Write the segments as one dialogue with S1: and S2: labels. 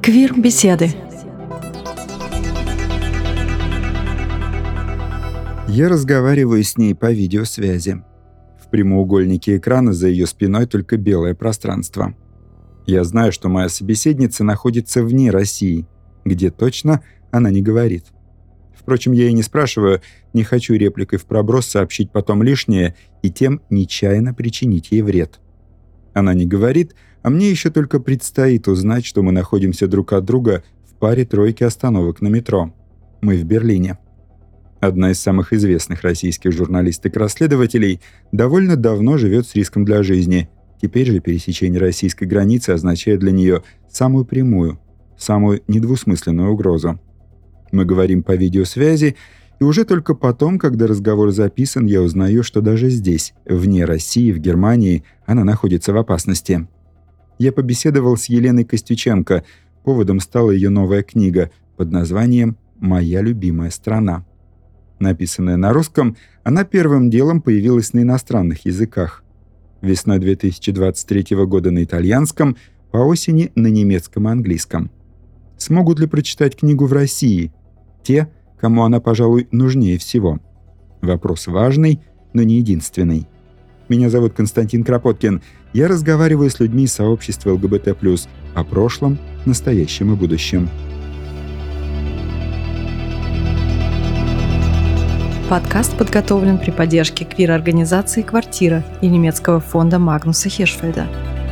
S1: Квир-беседы.
S2: Я разговариваю с ней по видеосвязи. В прямоугольнике экрана за ее спиной только белое пространство. Я знаю, что моя собеседница находится вне России, где точно она не говорит. Впрочем, я и не спрашиваю, не хочу репликой в проброс сообщить потом лишнее и тем нечаянно причинить ей вред. Она не говорит, а мне еще только предстоит узнать, что мы находимся друг от друга в паре тройки остановок на метро. Мы в Берлине. Одна из самых известных российских журналисток-расследователей довольно давно живет с риском для жизни. Теперь же пересечение российской границы означает для нее самую прямую, самую недвусмысленную угрозу. Мы говорим по видеосвязи, и уже только потом, когда разговор записан, я узнаю, что даже здесь, вне России, в Германии, она находится в опасности. Я побеседовал с Еленой Костюченко. Поводом стала ее новая книга под названием «Моя любимая страна». Написанная на русском, она первым делом появилась на иностранных языках. Весной 2023 года на итальянском, по осени на немецком и английском. Смогут ли прочитать книгу в России? Те, кому она, пожалуй, нужнее всего. Вопрос важный, но не единственный. Меня зовут Константин Кропоткин. Я разговариваю с людьми из сообщества ЛГБТ+, о прошлом, настоящем и будущем.
S1: Подкаст подготовлен при поддержке квир-организации «Квартира» и немецкого фонда Магнуса Хиршфельда.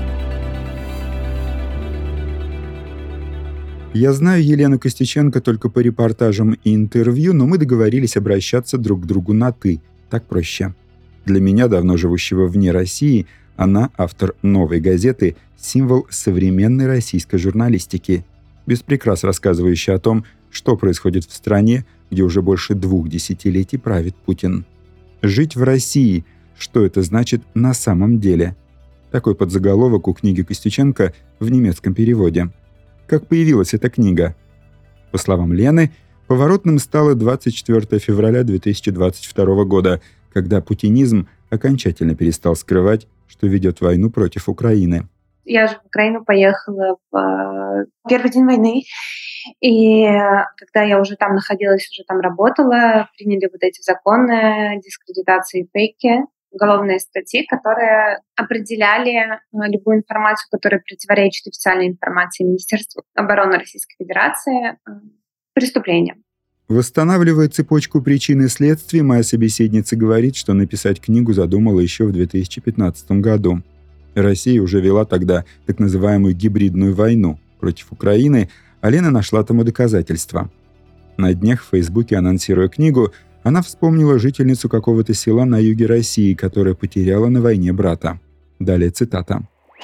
S2: Я знаю Елену Костюченко только по репортажам и интервью, но мы договорились обращаться друг к другу на «ты». Так проще. Для меня, давно живущего вне России, она, автор «Новой газеты», символ современной российской журналистики, без прикрас рассказывающая о том, что происходит в стране, где уже больше 2 десятилетий правит Путин. «Жить в России. Что это значит на самом деле?» Такой подзаголовок у книги Костюченко в немецком переводе. Как появилась эта книга? По словам Лены, поворотным стало 24 февраля 2022 года, когда путинизм окончательно перестал скрывать, что ведет войну против Украины.
S3: Я же в Украину поехала в первый день войны, и когда я уже там находилась, уже там работала, приняли вот эти законы дискредитации и фейки, уголовные статьи, которые определяли любую информацию, которая противоречит официальной информации Министерства обороны Российской Федерации, преступлением.
S2: Восстанавливая цепочку причин и следствий, моя собеседница говорит, что написать книгу задумала еще в 2015 году. Россия уже вела тогда так называемую гибридную войну против Украины, а Лена нашла тому доказательства. На днях в Фейсбуке, анонсируя книгу, она вспомнила жительницу какого-то села на юге России, которая потеряла на войне брата. Далее цитата.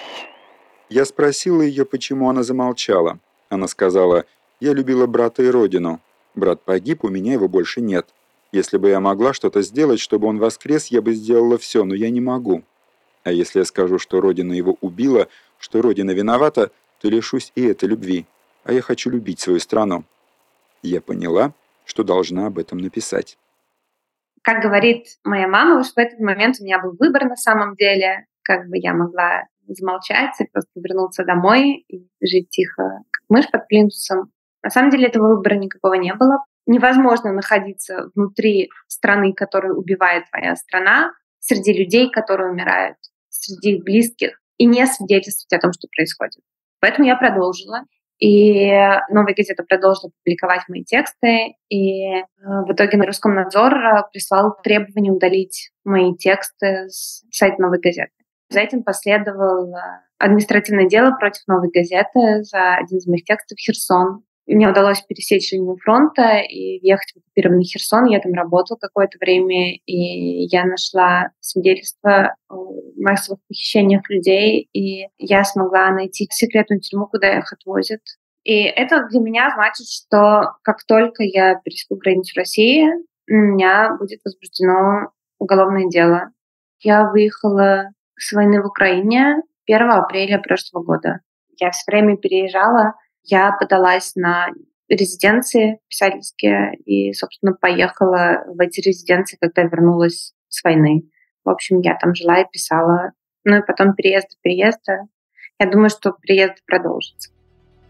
S2: «Я спросила ее, почему она замолчала. Она сказала: «Я любила брата и родину. Брат погиб, у меня его больше нет. Если бы я могла что-то сделать, чтобы он воскрес, я бы сделала все, но я не могу. А если я скажу, что родина его убила, что родина виновата, то лишусь и этой любви. А я хочу любить свою страну». Я поняла, что должна об этом написать.
S3: Как говорит моя мама, уж в этот момент у меня был выбор на самом деле. Как бы я могла замолчать и просто вернуться домой и жить тихо, как мышь под плинтусом. На самом деле этого выбора никакого не было. Невозможно находиться внутри страны, которую убивает твоя страна, среди людей, которые умирают, среди их близких, и не свидетельствовать о том, что происходит. Поэтому я продолжила. И «Новая газета» продолжила публиковать мои тексты. И в итоге Роскомнадзор прислал требование удалить мои тексты с сайта «Новой газеты». За этим последовало административное дело против «Новой газеты» за один из моих текстов в Херсон. Мне удалось пересечь линию фронта и въехать в оккупированный Херсон. Я там работала какое-то время, и я нашла свидетельства о массовых похищениях людей, и я смогла найти секретную тюрьму, куда их отвозят. И это для меня значит, что как только я пересеку границу России, на меня будет возбуждено уголовное дело. Я выехала с войны в Украине 1 апреля прошлого года. Я все время переезжала. Я подалась на резиденции писательские и, собственно, поехала в эти резиденции, когда вернулась с войны. В общем, я там жила и писала. Ну и потом переезда. Я думаю, что переезд продолжится.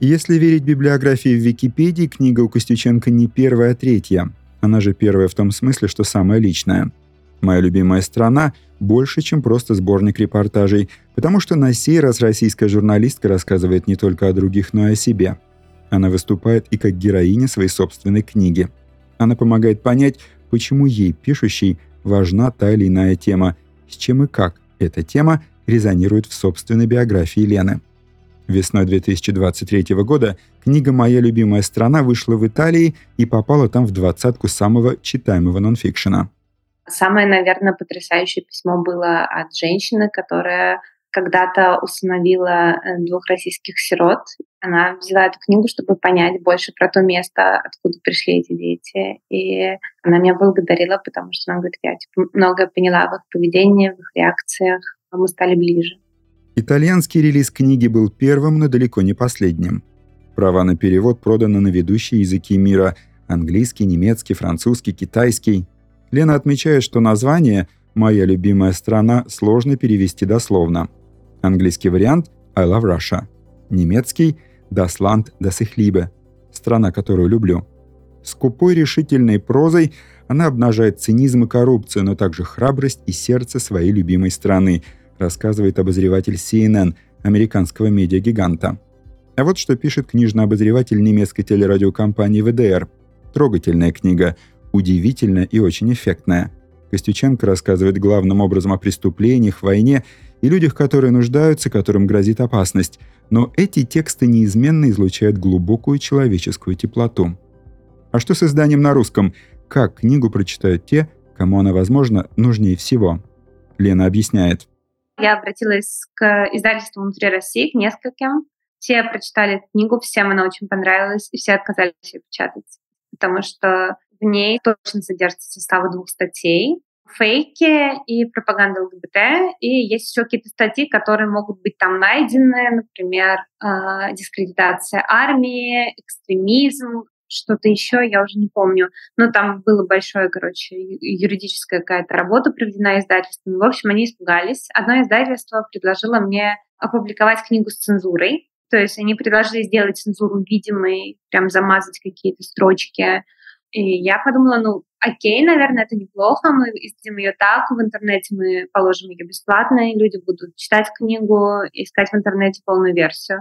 S2: Если верить библиографии в Википедии, книга у Костюченко не первая, а третья. Она же первая в том смысле, что самая личная. «Моя любимая страна» больше, чем просто сборник репортажей, потому что на сей раз российская журналистка рассказывает не только о других, но и о себе. Она выступает и как героиня своей собственной книги. Она помогает понять, почему ей, пишущей, важна та или иная тема, с чем и как эта тема резонирует в собственной биографии Лены. Весной 2023 года книга «Моя любимая страна» вышла в Италии и попала там в 20-ку самого читаемого нонфикшена.
S3: Самое, наверное, потрясающее письмо было от женщины, которая когда-то усыновила 2 российских сирот. Она взяла эту книгу, чтобы понять больше про то место, откуда пришли эти дети. И она меня благодарила, потому что она говорит, я многое поняла в их поведении, в их реакциях, а мы стали ближе.
S2: Итальянский релиз книги был первым, но далеко не последним. Права на перевод проданы на ведущие языки мира – английский, немецкий, французский, китайский. Лена отмечает, что название «Моя любимая страна» сложно перевести дословно. Английский вариант «I love Russia», немецкий «Das Land, das ich liebe» – «Страна, которую люблю». Скупой решительной прозой она обнажает цинизм и коррупцию, но также храбрость и сердце своей любимой страны, рассказывает обозреватель CNN, американского медиагиганта. А вот что пишет книжный обозреватель немецкой телерадиокомпании ВДР. Трогательная книга, удивительная и очень эффектная. Костюченко рассказывает главным образом о преступлениях, войне и людях, которые нуждаются, которым грозит опасность. Но эти тексты неизменно излучают глубокую человеческую теплоту. А что с изданием на русском? Как книгу прочитают те, кому она, возможно, нужнее всего? Лена объясняет.
S3: Я обратилась к издательству «Внутри России», к нескольким. Все прочитали эту книгу, всем она очень понравилась, и все отказались ее печатать, потому что в ней точно содержится состав 2 статей. Фейки и пропаганда ЛГБТ, и есть еще какие-то статьи, которые могут быть там найдены, например, дискредитация армии, экстремизм, что-то еще, я уже не помню. Но там было большое, юридическая какая-то работа проведена издательством. В общем, они испугались. Одно издательство предложило мне опубликовать книгу с цензурой. То есть они предложили сделать цензуру видимой, прям замазать какие-то строчки. И я подумала, окей, наверное, это неплохо, мы издадим ее так, в интернете мы положим ее бесплатно, и люди будут читать книгу, искать в интернете полную версию.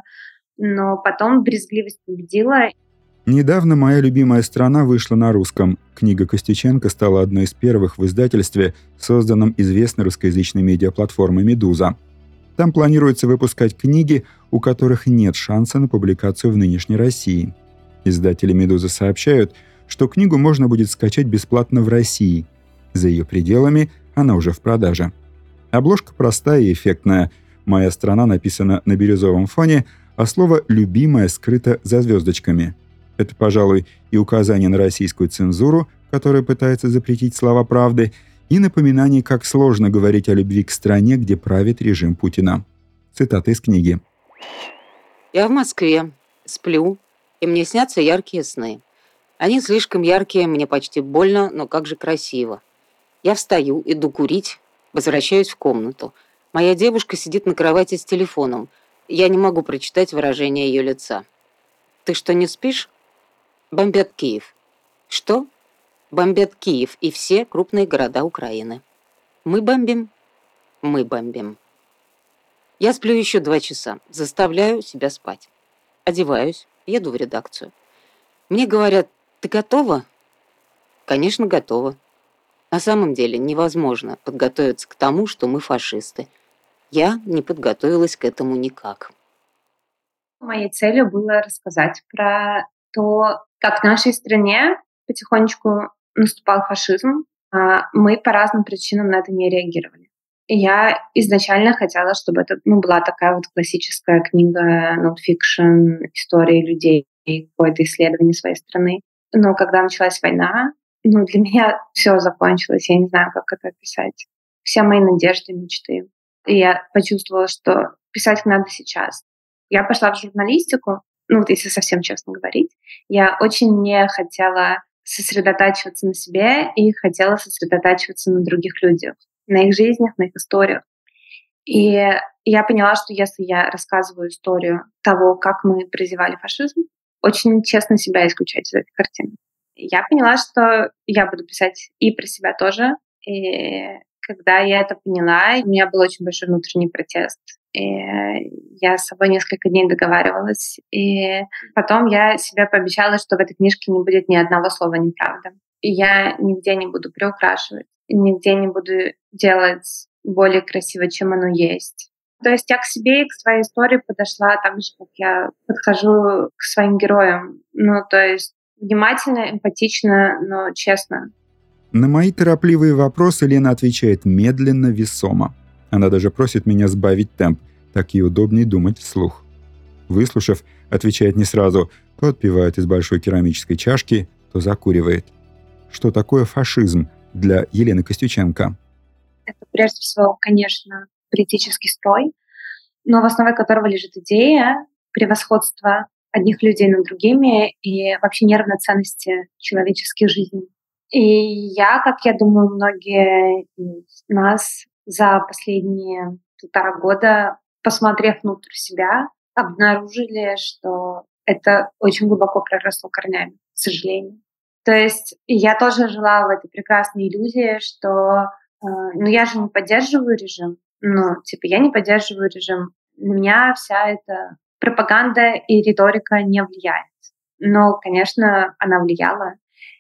S3: Но потом брезгливость победила.
S2: Недавно «Моя любимая страна» вышла на русском. Книга Костюченко стала одной из первых в издательстве, созданном известной русскоязычной медиаплатформой «Медуза». Там планируется выпускать книги, у которых нет шанса на публикацию в нынешней России. Издатели «Медузы» сообщают, что книгу можно будет скачать бесплатно в России. За ее пределами она уже в продаже. Обложка простая и эффектная. «Моя страна» написана на бирюзовом фоне, а слово «любимая» скрыто за звездочками. Это, пожалуй, и указание на российскую цензуру, которая пытается запретить слова правды, и напоминание, как сложно говорить о любви к стране, где правит режим Путина. Цитата из книги.
S4: «Я в Москве, сплю, и мне снятся яркие сны. Они слишком яркие, мне почти больно, но как же красиво. Я встаю, иду курить, возвращаюсь в комнату. Моя девушка сидит на кровати с телефоном. Я не могу прочитать выражение ее лица. Ты что, не спишь? Бомбят Киев. Что? Бомбят Киев и все крупные города Украины. Мы бомбим? Мы бомбим. Я сплю еще 2 часа, заставляю себя спать. Одеваюсь, еду в редакцию. Мне говорят, ты готова? Конечно, готова. На самом деле невозможно подготовиться к тому, что мы фашисты. Я не подготовилась к этому никак.
S3: Моей целью было рассказать про то, как в нашей стране потихонечку наступал фашизм, а мы по разным причинам на это не реагировали. И я изначально хотела, чтобы это была такая вот классическая книга нонфикшн, истории людей, какое-то исследование своей страны. Но когда началась война, для меня все закончилось. Я не знаю, как это описать. Все мои надежды, мечты. И я почувствовала, что писать надо сейчас. Я пошла в журналистику, если совсем честно говорить. Я очень не хотела сосредотачиваться на себе и хотела сосредотачиваться на других людях, на их жизнях, на их историях. И я поняла, что если я рассказываю историю того, как мы прозевали фашизм, очень честно себя исключать из этой картины. Я поняла, что я буду писать и про себя тоже. И когда я это поняла, у меня был очень большой внутренний протест. И я с собой несколько дней договаривалась. И потом я себе пообещала, что в этой книжке не будет ни одного слова неправды. И я нигде не буду приукрашивать, нигде не буду делать более красиво, чем оно есть. То есть я к себе и к своей истории подошла так же, как я подхожу к своим героям. То есть внимательно, эмпатично, но честно.
S2: На мои торопливые вопросы Лена отвечает медленно, весомо. Она даже просит меня сбавить темп, так ей удобнее думать вслух. Выслушав, отвечает не сразу, то отпивает из большой керамической чашки, то закуривает. Что такое фашизм для Елены Костюченко?
S3: Это прежде всего, конечно, политический строй, но в основе которого лежит идея превосходства одних людей над другими и вообще неравноценности человеческих жизней. И как я думаю, многие из нас за последние 1,5 года, посмотрев внутрь себя, обнаружили, что это очень глубоко проросло корнями, к сожалению. То есть я тоже жила в этой прекрасной иллюзии, что я же не поддерживаю режим. Я не поддерживаю режим. На меня вся эта пропаганда и риторика не влияет. Но, конечно, она влияла.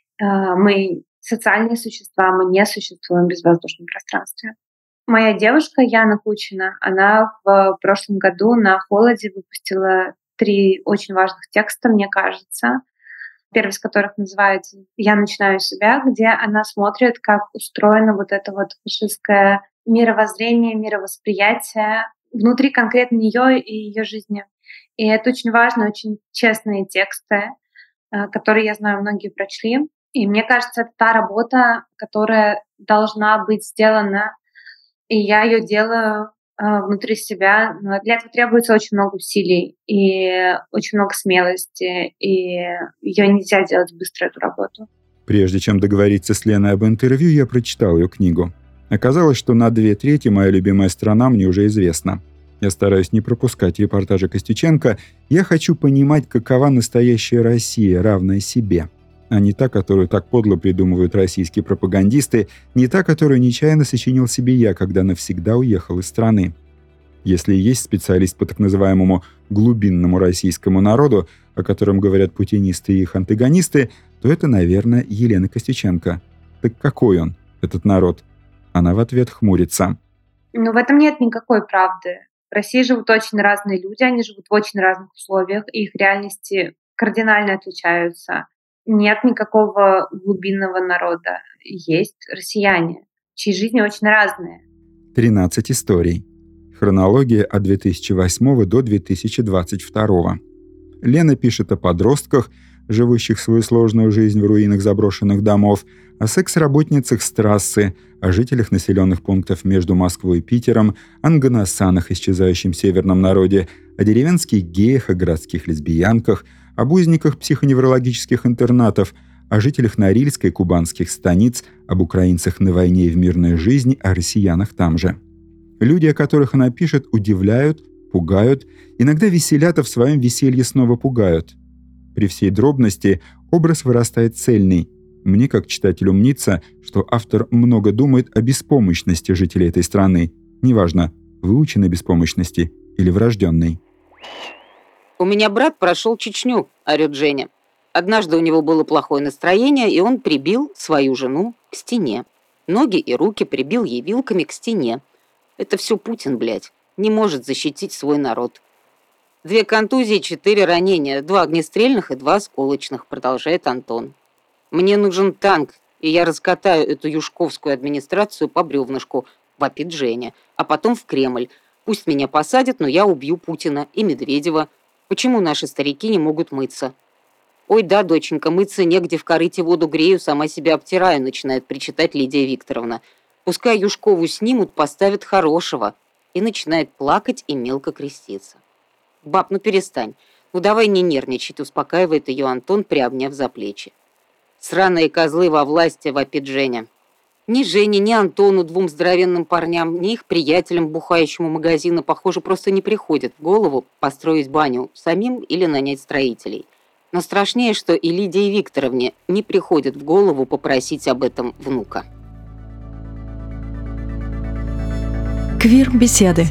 S3: Мы социальные существа, мы не существуем в безвоздушном пространстве. Моя девушка Яна Кучина, она в прошлом году на «Холоде» выпустила 3 очень важных текста, мне кажется. Первый из которых называется «Я начинаю себя», где она смотрит, как устроено вот это вот фашистское мировоззрение, мировосприятие внутри конкретно нее и ее жизни. И это очень важно, очень честные тексты, которые, я знаю, многие прочли. И мне кажется, это та работа, которая должна быть сделана, и я ее делаю внутри себя. Но для этого требуется очень много усилий и очень много смелости, и ее нельзя делать быстро, эту работу.
S2: Прежде чем договориться с Леной об интервью, я прочитал ее книгу. Оказалось, что на 2/3 моя любимая страна мне уже известна. Я стараюсь не пропускать репортажи Костюченко. Я хочу понимать, какова настоящая Россия, равная себе. А не та, которую так подло придумывают российские пропагандисты, не та, которую нечаянно сочинил себе я, когда навсегда уехал из страны. Если есть специалист по так называемому глубинному российскому народу, о котором говорят путинисты и их антагонисты, то это, наверное, Елена Костюченко. Так какой он, этот народ? Она в ответ хмурится.
S3: В этом нет никакой правды. В России живут очень разные люди, они живут в очень разных условиях, и их реальности кардинально отличаются. Нет никакого глубинного народа. Есть россияне, чьи жизни очень разные.
S2: 13 историй. Хронология от 2008 до 2022. Лена пишет о подростках, живущих свою сложную жизнь в руинах заброшенных домов, о секс-работницах с трассы, о жителях населенных пунктов между Москвой и Питером, о нгоносанах, исчезающем северном народе, о деревенских геях, о городских лесбиянках, об узниках психоневрологических интернатов, о жителях Норильской и кубанских станиц, об украинцах на войне и в мирной жизни, о россиянах там же. Люди, о которых она пишет, удивляют, пугают, иногда веселят, а в своем веселье снова пугают. При всей дробности образ вырастает цельный. Мне, как читателю, мнится, что автор много думает о беспомощности жителей этой страны. Неважно, выученной беспомощности или врожденной.
S4: «У меня брат прошел Чечню», — орёт Женя. Однажды у него было плохое настроение, и он прибил свою жену к стене. Ноги и руки прибил ей вилками к стене. Это все Путин, блядь. Не может защитить свой народ. 2 контузии, 4 ранения, 2 огнестрельных и 2 осколочных, продолжает Антон. Мне нужен танк, и я раскатаю эту юшковскую администрацию по бревнышку, вопит Женя, а потом в Кремль. Пусть меня посадят, но я убью Путина и Медведева. Почему наши старики не могут мыться? Ой, да, доченька, мыться негде, в корыте воду грею, сама себя обтираю, начинает причитать Лидия Викторовна. Пускай Юшкову снимут, поставят хорошего. И начинает плакать и мелко креститься. Баб, ну перестань. Ну давай не нервничать, успокаивает ее Антон, приобняв за плечи. Сраные козлы во власти, вопит Женя. Ни Жене, ни Антону, двум здоровенным парням, ни их приятелям, бухающему магазина, похоже, просто не приходит в голову построить баню самим или нанять строителей. Но страшнее, что и Лидии Викторовне не приходит в голову попросить об этом внука.
S1: Квир-беседы.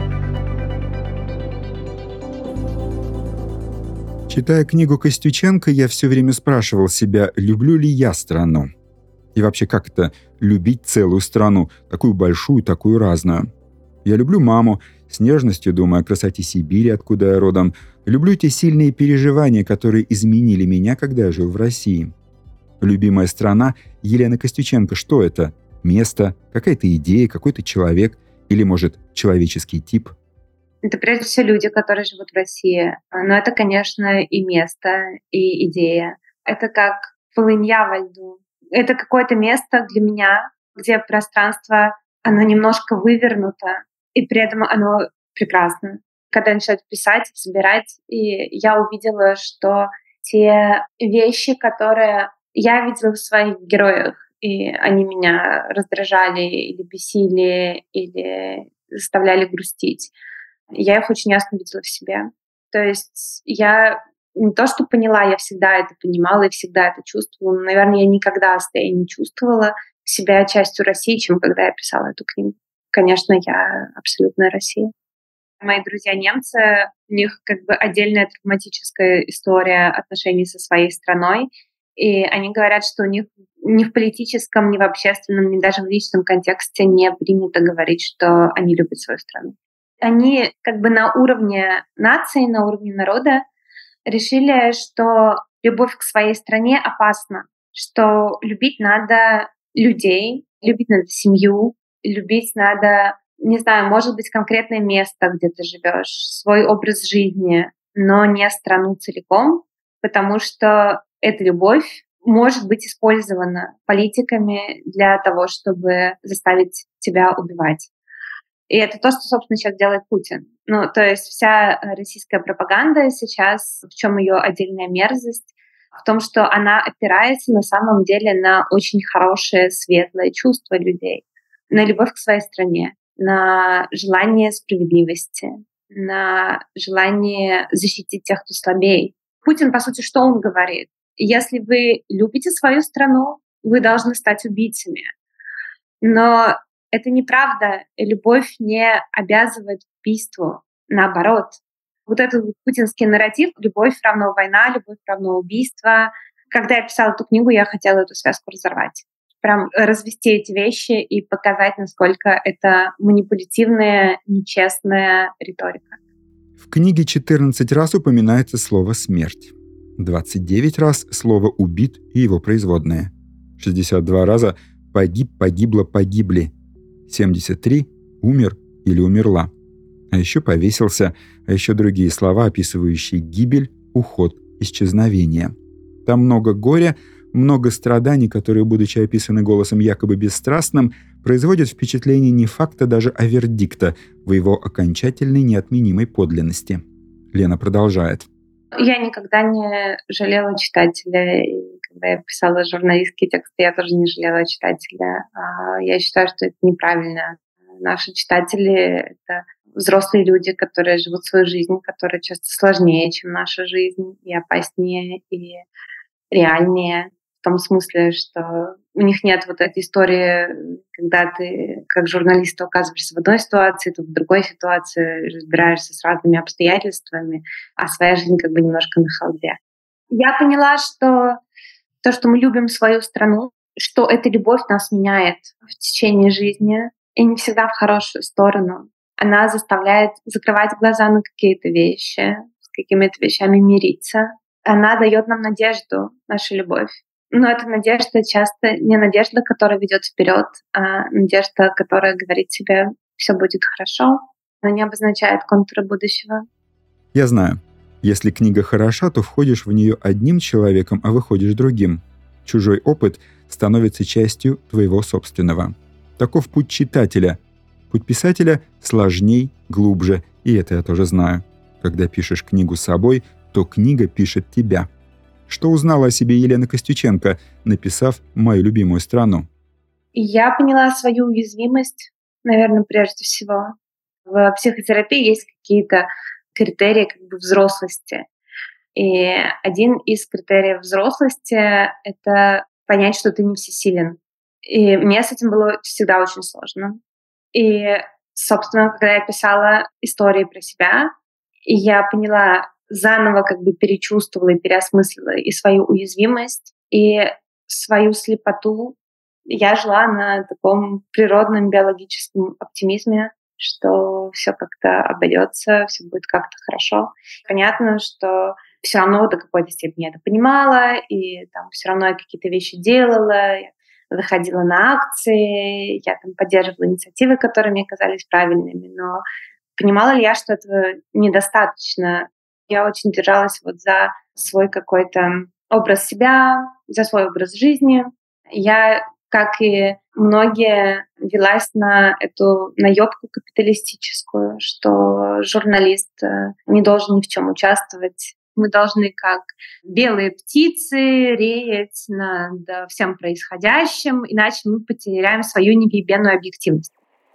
S2: Читая книгу Костюченко, я все время спрашивал себя, люблю ли я страну. И вообще, как это любить целую страну, такую большую, такую разную. Я люблю маму, с нежностью думаю о красоте Сибири, откуда я родом. Люблю те сильные переживания, которые изменили меня, когда я жил в России. Любимая страна Елены Костюченко, что это? Место, какая-то идея, какой-то человек или, может, человеческий тип?
S3: Это прежде всего люди, которые живут в России. Но это, конечно, и место, и идея. Это как полынья во льду. Это какое-то место для меня, где пространство, оно немножко вывернуто, и при этом оно прекрасно. Когда я начала писать, собирать, и я увидела, что те вещи, которые я видела в своих героях, и они меня раздражали или бесили, или заставляли грустить, я их очень ясно видела в себе. То есть я не то, что поняла, я всегда это понимала и всегда это чувствовала. Но, наверное, я никогда не чувствовала себя частью России, чем когда я писала эту книгу. Конечно, я абсолютная Россия. Мои друзья немцы, у них как бы отдельная травматическая история отношений со своей страной. И они говорят, что у них ни в политическом, ни в общественном, ни даже в личном контексте не принято говорить, что они любят свою страну. Они как бы на уровне нации, на уровне народа решили, что любовь к своей стране опасна, что любить надо людей, любить надо семью, любить надо, не знаю, может быть, конкретное место, где ты живешь, свой образ жизни, но не страну целиком, потому что эта любовь может быть использована политиками для того, чтобы заставить тебя убивать. И это то, что, собственно, сейчас делает Путин. Ну, то есть вся российская пропаганда сейчас, в чем ее отдельная мерзость, в том, что она опирается на самом деле на очень хорошее, светлое чувство людей, на любовь к своей стране, на желание справедливости, на желание защитить тех, кто слабее. Путин, по сути, что он говорит? Если вы любите свою страну, вы должны стать убийцами. Но это неправда. Любовь не обязывает к убийству. Наоборот. Вот этот путинский нарратив «любовь равно война, любовь равно убийство». Когда я писала эту книгу, я хотела эту связку разорвать. Прям развести эти вещи и показать, насколько это манипулятивная, нечестная риторика.
S2: В книге 14 раз упоминается слово «смерть». 29 раз слово «убит» и его производные. 62 раза «погиб», «погибла», «погибли». 73 «умер» или «умерла». А еще «повесился», а еще другие слова, описывающие гибель, уход, исчезновение. Там много горя, много страданий, которые, будучи описаны голосом якобы бесстрастным, производят впечатление не факта даже, а вердикта в его окончательной неотменимой подлинности. Лена продолжает.
S3: Я никогда не жалела читателя. И когда я писала журналистские тексты, я тоже не жалела читателя. Я считаю, что это неправильно. Наши читатели — это взрослые люди, которые живут свою жизнь, которая часто сложнее, чем наша жизнь, и опаснее, и реальнее. В том смысле, что у них нет вот этой истории, когда ты как журналист оказываешься в одной ситуации, то в другой ситуации, разбираешься с разными обстоятельствами, а своя жизнь как бы немножко на халде. Я поняла, что то, что мы любим свою страну, что эта любовь нас меняет в течение жизни, и не всегда в хорошую сторону. Она заставляет закрывать глаза на какие-то вещи, с какими-то вещами мириться. Она дает нам надежду, наша любовь. Но эта надежда часто не надежда, которая ведет вперед, а надежда, которая говорит себе, все будет хорошо, но не обозначает контуры будущего.
S2: Я знаю, если книга хороша, то входишь в нее одним человеком, а выходишь другим. Чужой опыт становится частью твоего собственного. Таков путь читателя. Путь писателя сложней, глубже, и это я тоже знаю. Когда пишешь книгу собой, то книга пишет тебя. Что узнала о себе Елена Костюченко, написав «Мою любимую страну»?
S3: И я поняла свою уязвимость, наверное, прежде всего. В психотерапии есть какие-то критерии как бы взрослости. И один из критериев взрослости — это понять, что ты не всесилен. И мне с этим было всегда очень сложно. И, собственно, когда я писала истории про себя, и я поняла, заново как бы перечувствовала и переосмыслила и свою уязвимость, и свою слепоту, я жила на таком природном биологическом оптимизме, что все как-то обойдется, все будет как-то хорошо. Понятно, что все равно до какой-то степени я это понимала, и там все равно я какие-то вещи делала, я заходила на акции, я там поддерживала инициативы, которые мне казались правильными, но понимала ли я, что этого недостаточно? Я очень держалась вот за свой какой-то образ себя, за свой образ жизни. Я, как и многие, велась на эту наебку капиталистическую, что журналист не должен ни в чем участвовать. Мы должны, как белые птицы, реять над всем происходящим, иначе мы потеряем свою невъебенную объективность.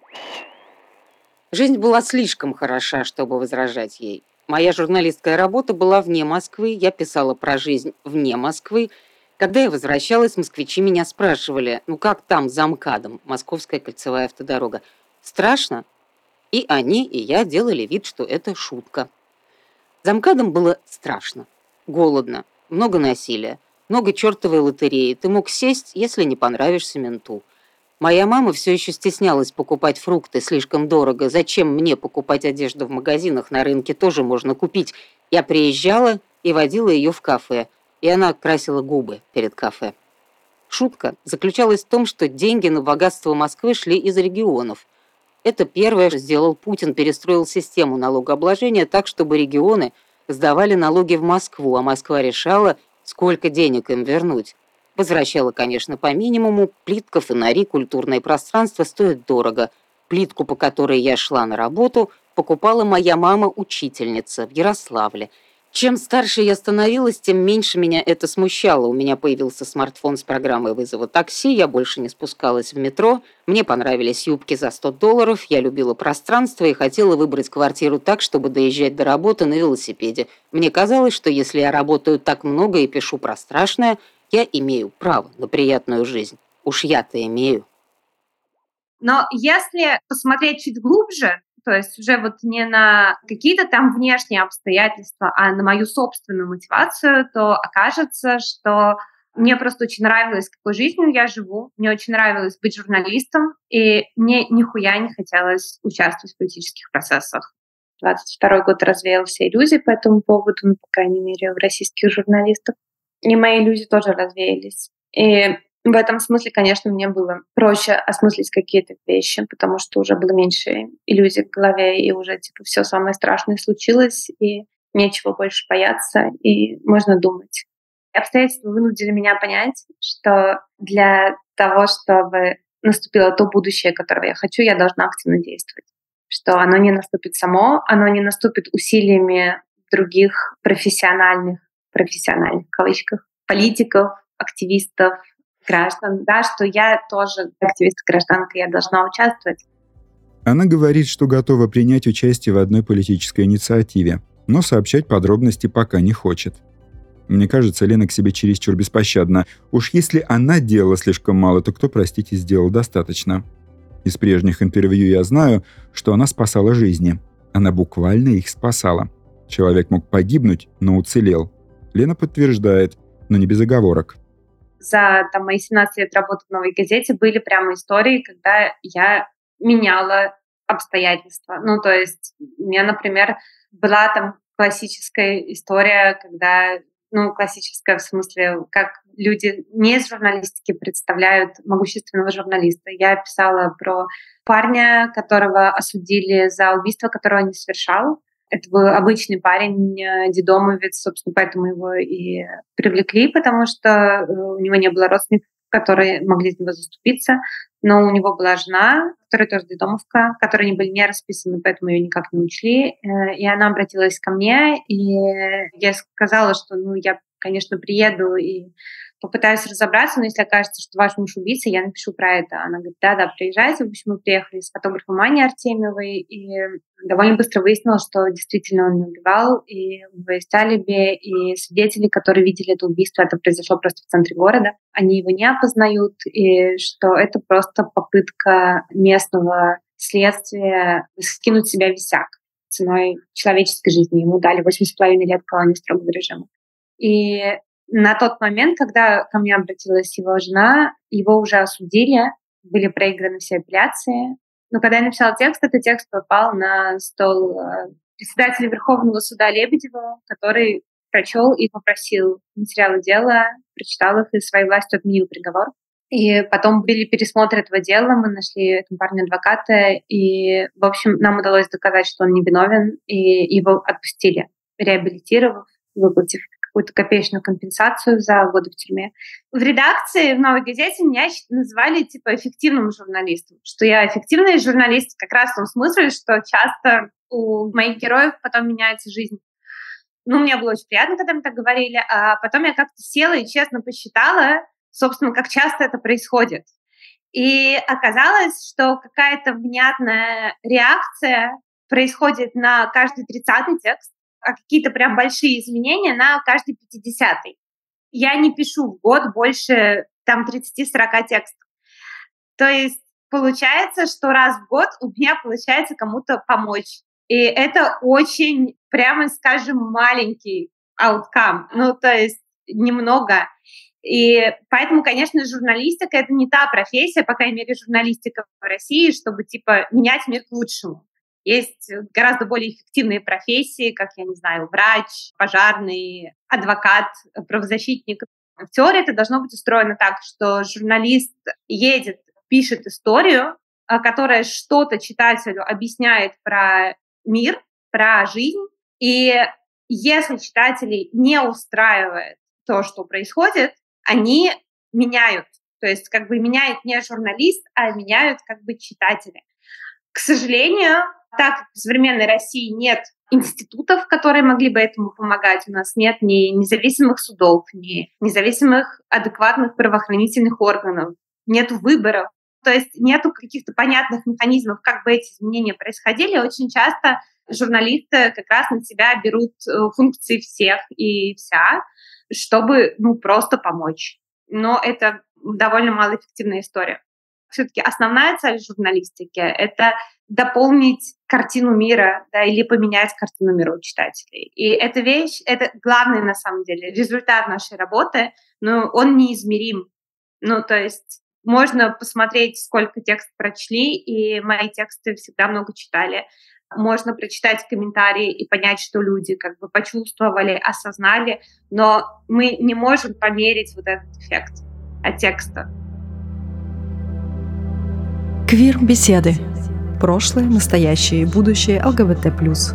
S4: Жизнь была слишком хороша, чтобы возражать ей. Моя журналистская работа была вне Москвы, я писала про жизнь вне Москвы. Когда я возвращалась, москвичи меня спрашивали, ну как там за МКАДом, Московская кольцевая автодорога. Страшно? И они, и я делали вид, что это шутка. За МКАДом было страшно, голодно, много насилия, много чертовой лотереи. Ты мог сесть, если не понравишься менту. Моя мама все еще стеснялась покупать фрукты слишком дорого. Зачем мне покупать одежду в магазинах? На рынке тоже можно купить. Я приезжала и водила ее в кафе, и она красила губы перед кафе. Шутка заключалась в том, что деньги на богатство Москвы шли из регионов. Это первое, что сделал Путин, перестроил систему налогообложения так, чтобы регионы сдавали налоги в Москву, а Москва решала, сколько денег им вернуть. Возвращала, конечно, по минимуму. Плитка, фонари, культурное пространство стоят дорого. Плитку, по которой я шла на работу, покупала моя мама-учительница в Ярославле. Чем старше я становилась, тем меньше меня это смущало. У меня появился смартфон с программой вызова такси, я больше не спускалась в метро. Мне понравились юбки за $100, я любила пространство и хотела выбрать квартиру так, чтобы доезжать до работы на велосипеде. Мне казалось, что если я работаю так много и пишу про страшное, я имею право на приятную жизнь. Уж я-то имею.
S3: Но если посмотреть чуть глубже, то есть уже вот не на какие-то там внешние обстоятельства, а на мою собственную мотивацию, то окажется, что мне просто очень нравилось, какой жизнью я живу, мне очень нравилось быть журналистом, и мне нихуя не хотелось участвовать в политических процессах. 22-й год развеял все иллюзии по этому поводу, ну, по крайней мере, у российских журналистов. И мои иллюзии тоже развеялись. И в этом смысле, конечно, мне было проще осмыслить какие-то вещи, потому что уже было меньше иллюзий в голове, и уже типа все самое страшное случилось, и нечего больше бояться, и можно думать. Обстоятельства вынудили меня понять, что для того, чтобы наступило то будущее, которого я хочу, я должна активно действовать. Что оно не наступит само, оно не наступит усилиями других профессиональных в кавычках, политиков, активистов, граждан, да, что я тоже активистка, гражданка, я должна участвовать.
S2: Она говорит, что готова принять участие в одной политической инициативе, но сообщать подробности пока не хочет. Мне кажется, Лена к себе чересчур беспощадна. Уж если она делала слишком мало, то кто, простите, сделал достаточно? Из прежних интервью я знаю, что она спасала жизни. Она буквально их спасала. Человек мог погибнуть, но уцелел. Лена подтверждает, но не без оговорок.
S3: За мои 17 лет работы в «Новой газете» были прямо истории, когда я меняла обстоятельства. Ну, то есть у меня, например, была там классическая история, когда, ну, классическая в смысле, как люди не из журналистики представляют могущественного журналиста. Я писала про парня, которого осудили за убийство, которое он не совершал. Это был обычный парень, детдомовец, собственно, поэтому его и привлекли, потому что у него не было родственников, которые могли за него заступиться, но у него была жена, которая тоже детдомовка, которые не были не расписаны, поэтому ее никак не учли, и она обратилась ко мне, и я сказала, что, ну, я, конечно, приеду и попытаюсь разобраться, но если окажется, что ваш муж убийца, я напишу про это. Она говорит, да, приезжайте. В общем, мы приехали с фотографом Аней Артемьевой, и довольно быстро выяснилось, что действительно он не убивал, и есть алиби, и свидетели, которые видели это убийство, это произошло просто в центре города, они его не опознают, и что это просто попытка местного следствия скинуть с себя висяк ценой человеческой жизни. Ему дали 8,5 лет колонии строгого режима. И на тот момент, когда ко мне обратилась его жена, его уже осудили, были проиграны все апелляции. Но когда я написала текст, этот текст попал на стол председателя Верховного суда Лебедева, который прочел и попросил материалы дела, прочитал их и своей властью отменил приговор. И потом были пересмотры этого дела, мы нашли этому парню адвоката, и, в общем, нам удалось доказать, что он невиновен, и его отпустили, реабилитировав, выплатив какую-то копеечную компенсацию за годы в тюрьме. В редакции в «Новой газете» меня называли типа эффективным журналистом, что я эффективный журналист как раз в том смысле, что часто у моих героев потом меняется жизнь. Мне было очень приятно, когда мне так говорили, а потом я как-то села и честно посчитала, собственно, как часто это происходит. И оказалось, что какая-то внятная реакция происходит на каждый 30-й текст, а какие-то прям большие изменения на каждый 50-й. Я не пишу в год больше 30-40 текстов. То есть получается, что раз в год у меня получается кому-то помочь. И это очень, прямо скажем, маленький outcome. То есть немного. И поэтому, конечно, журналистика — это не та профессия, по крайней мере, журналистика в России, чтобы, менять мир к лучшему. Есть гораздо более эффективные профессии, как, я не знаю, врач, пожарный, адвокат, правозащитник. В теории это должно быть устроено так, что журналист едет, пишет историю, которая что-то читателю объясняет про мир, про жизнь. И если читателей не устраивает то, что происходит, они меняют. То есть меняет не журналист, а меняют читатели. К сожалению, так как в современной России нет институтов, которые могли бы этому помогать, у нас нет ни независимых судов, ни независимых адекватных правоохранительных органов, нет выборов, то есть нету каких-то понятных механизмов, как бы эти изменения происходили. Очень часто журналисты как раз на себя берут функции всех и вся, чтобы просто помочь. Но это довольно малоэффективная история. Все-таки основная цель журналистики — это дополнить картину мира, или поменять картину мира у читателей. И эта вещь — это главный, на самом деле, результат нашей работы, но он неизмерим. То есть можно посмотреть, сколько текстов прочли, и мои тексты всегда много читали. Можно прочитать комментарии и понять, что люди почувствовали, осознали, но мы не можем померить этот эффект от текста.
S1: Квир-беседы. Прошлое, настоящее и будущее ЛГБТ+.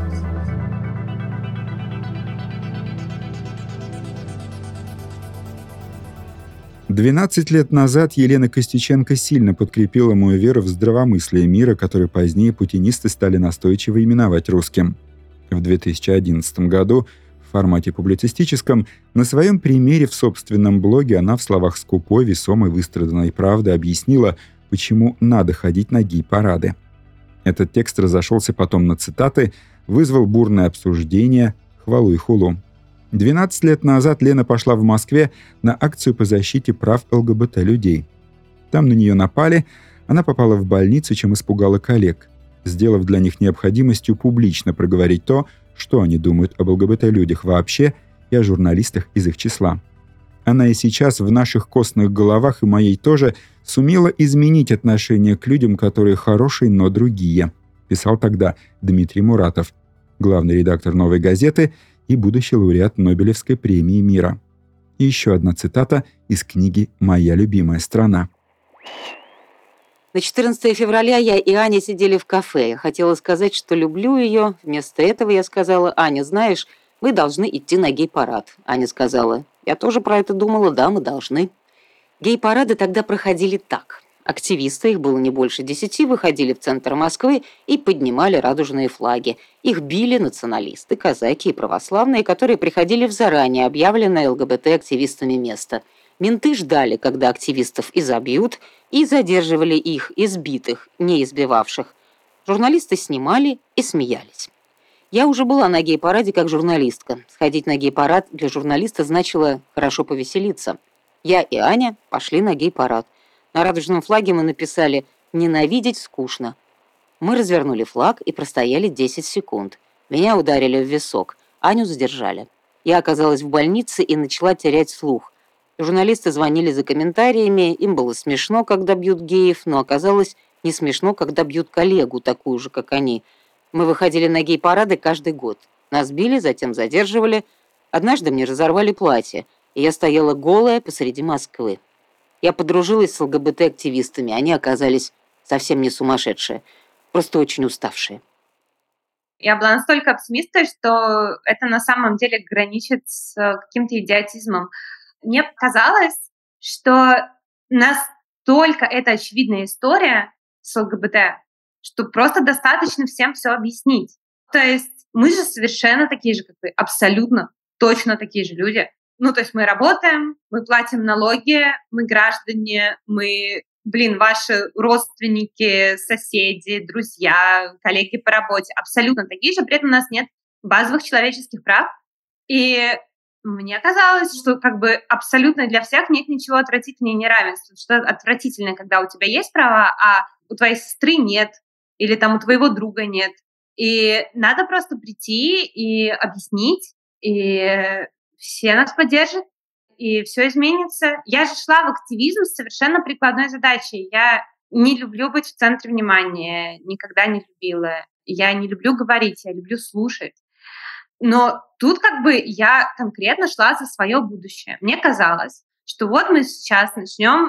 S2: 12 лет назад Елена Костюченко сильно подкрепила мою веру в здравомыслие мира, который позднее путинисты стали настойчиво именовать русским. В 2011 году в формате публицистическом на своем примере в собственном блоге она в словах скупой, весомой, выстраданной правды объяснила, почему надо ходить на гей-парады. Этот текст разошелся потом на цитаты, вызвал бурное обсуждение, хвалу и хулу. 12 лет назад Лена пошла в Москве на акцию по защите прав ЛГБТ-людей. Там на нее напали, она попала в больницу, чем испугала коллег, сделав для них необходимостью публично проговорить то, что они думают об ЛГБТ-людях вообще и о журналистах из их числа. Она и сейчас в наших костных головах, и моей тоже, сумела изменить отношение к людям, которые хорошие, но другие, писал тогда Дмитрий Муратов, главный редактор «Новой газеты» и будущий лауреат Нобелевской премии мира. И еще одна цитата из книги «Моя любимая страна».
S4: На 14 февраля я и Аня сидели в кафе. Я хотела сказать, что люблю ее. Вместо этого я сказала: «Аня, знаешь, мы должны идти на гей-парад». Аня сказала: «Я тоже про это думала, да, мы должны». Гей-парады тогда проходили так. Активисты, их было не больше 10, выходили в центр Москвы и поднимали радужные флаги. Их били националисты, казаки и православные, которые приходили в заранее объявленное ЛГБТ-активистами место. Менты ждали, когда активистов изобьют, и задерживали их, избитых, не избивавших. Журналисты снимали и смеялись. Я уже была на гей-параде как журналистка. Сходить на гей-парад для журналиста значило хорошо повеселиться. Я и Аня пошли на гей-парад. На радужном флаге мы написали «Ненавидеть скучно». Мы развернули флаг и простояли 10 секунд. Меня ударили в висок, Аню задержали. Я оказалась в больнице и начала терять слух. Журналисты звонили за комментариями, им было смешно, когда бьют геев, но оказалось не смешно, когда бьют коллегу, такую же, как они. Мы выходили на гей-парады каждый год. Нас били, затем задерживали. Однажды мне разорвали платье, и я стояла голая посреди Москвы. Я подружилась с ЛГБТ-активистами, они оказались совсем не сумасшедшие, просто очень уставшие.
S3: Я была настолько оптимисткой, что это на самом деле граничит с каким-то идиотизмом. Мне показалось, что настолько это очевидная история с ЛГБТ, что просто достаточно всем все объяснить. То есть мы же совершенно такие же, как вы, абсолютно точно такие же люди. Ну, то есть мы работаем, мы платим налоги, мы граждане, мы, ваши родственники, соседи, друзья, коллеги по работе, абсолютно такие же, при этом у нас нет базовых человеческих прав. И мне казалось, что абсолютно для всех нет ничего отвратительнее неравенства. Что отвратительное, когда у тебя есть права, а у твоей сестры нет, или там у твоего друга нет. И надо просто прийти и объяснить, и все нас поддержат, и все изменится. Я же шла в активизм с совершенно прикладной задачей. Я не люблю быть в центре внимания, никогда не любила. Я не люблю говорить, я люблю слушать. Но тут я конкретно шла за свое будущее. Мне казалось, что вот мы сейчас начнем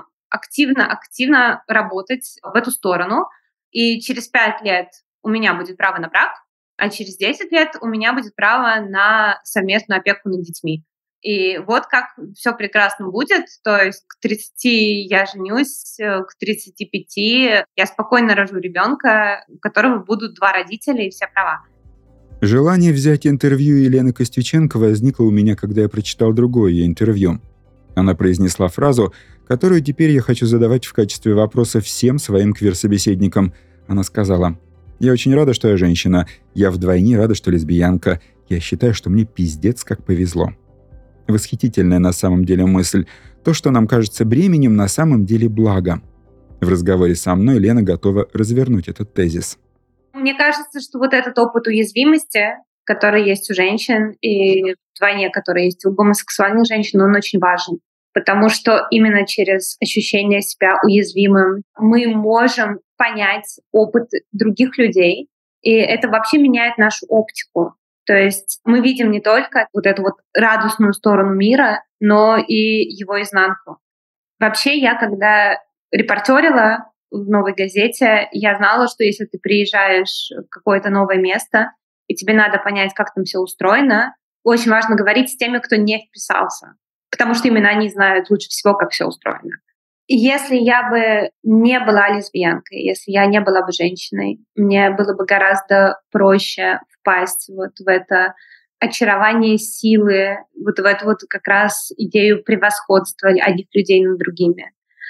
S3: активно работать в эту сторону, и через 5 лет у меня будет право на брак, а через 10 лет у меня будет право на совместную опеку над детьми. И вот как все прекрасно будет, то есть к 30 я женюсь, к 35 я спокойно рожу ребенка, у которого будут 2 родителя и все права.
S2: Желание взять интервью Елены Костюченко возникло у меня, когда я прочитал другое ее интервью. Она произнесла фразу, которую теперь я хочу задавать в качестве вопроса всем своим квир-собеседникам. Она сказала: «Я очень рада, что я женщина. Я вдвойне рада, что лесбиянка. Я считаю, что мне пиздец как повезло». Восхитительная на самом деле мысль. То, что нам кажется бременем, на самом деле благо. В разговоре со мной Лена готова развернуть этот тезис.
S3: Мне кажется, что вот этот опыт уязвимости, который есть у женщин, и вдвойне, который есть у гомосексуальных женщин, он очень важен. Потому что именно через ощущение себя уязвимым мы можем понять опыт других людей, и это вообще меняет нашу оптику. То есть мы видим не только вот эту вот радостную сторону мира, но и его изнанку. Вообще я, когда репортерила в «Новой газете», я знала, что если ты приезжаешь в какое-то новое место, и тебе надо понять, как там все устроено, очень важно говорить с теми, кто не вписался, потому что именно они знают лучше всего, как все устроено. И если я бы не была лесбиянкой, если я не была бы женщиной, мне было бы гораздо проще впасть вот в это очарование силы, вот в эту вот как раз идею превосходства одних людей над другими.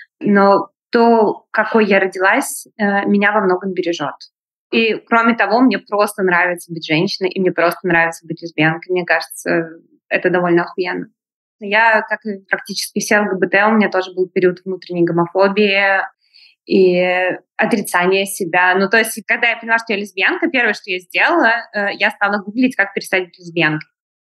S3: Но то, какой я родилась, меня во многом бережет. И кроме того, мне просто нравится быть женщиной, и мне просто нравится быть лесбиянкой. Мне кажется, это довольно охуенно. Я, как и практически все ЛГБТ, у меня тоже был период внутренней гомофобии и отрицания себя. Ну, то есть, когда я поняла, что я лесбиянка, первое, что я сделала, я стала гуглить, как перестать быть лесбиянкой.